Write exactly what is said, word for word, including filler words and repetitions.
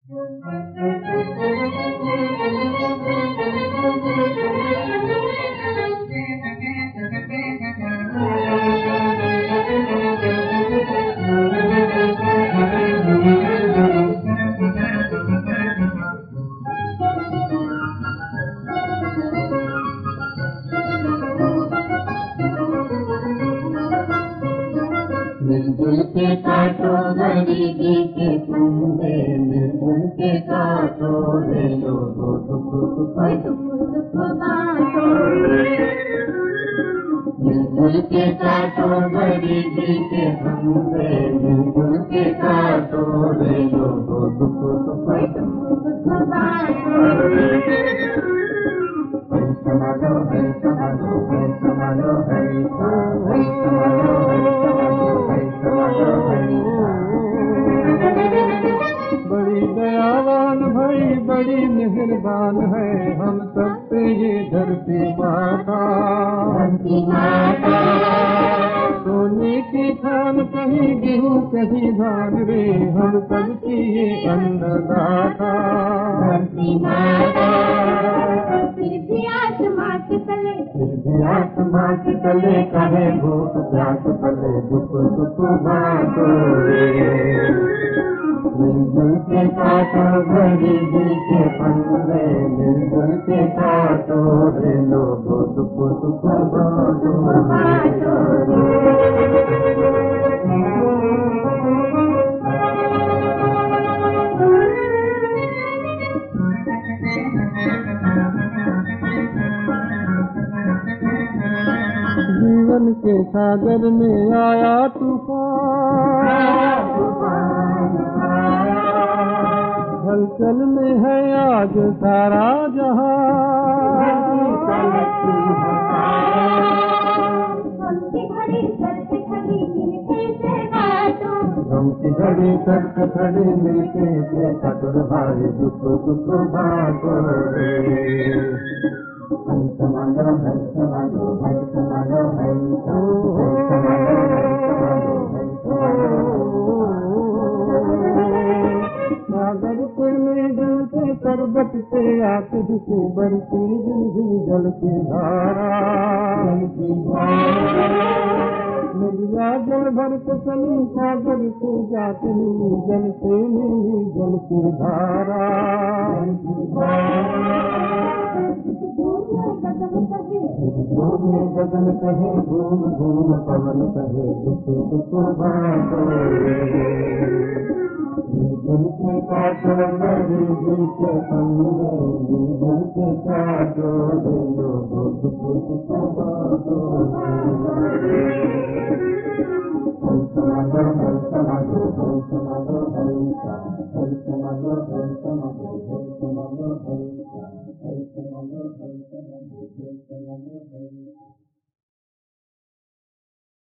मिलजुल के काटो गरीबी के फंदे, मिलजुल के काटो रे लोगो दुख दुख दुख बांटो। मिलजुल के काटो गरीबी के फंदे, मिलजुल के काटो रे लोगो दुख दुख दुख बांटो। है समालो है समालो है समालो है है समालो है समालो है। बड़ी दयावान भाई बड़ी मेहरबान है, हम सब पे ये धरती माता। सोने की खान कहीं गेहूं कहीं धान रे, हम सब की ये अन्नदाता। फिर भी आसमां के तले, फिर भी आसमां के तले कहे भूख प्यास तले दुख दुख बांटो रे। मिलजुल के काटो गरीबी के फंदे, मिलजुल के काटो रे लोगो दुख दुख बांटो जीवन के सागर में आया तूफान, हलचल में है आज सारा जहां। गम की घड़ी सख्त खड़ी मिलके से कटोर भाई दुख दुख बांटो रे। है समालो है समालो है समालो है सागर के में दिल से पर्वत से आके से बढ़ती जिंदगी जल की धारा। नदिया जल भर के चली सागर से जाती, जल से मिली जल की धारा। गगन कहे घूम घूम पवन कहे दुख दुख बांटो रे। मिलजुल के काटो गरीबी के फंदे, मिलजुल के काटो रे लोगो दुख दुख बांटो। है समालो है समालो है समालो है समालो है समालो है।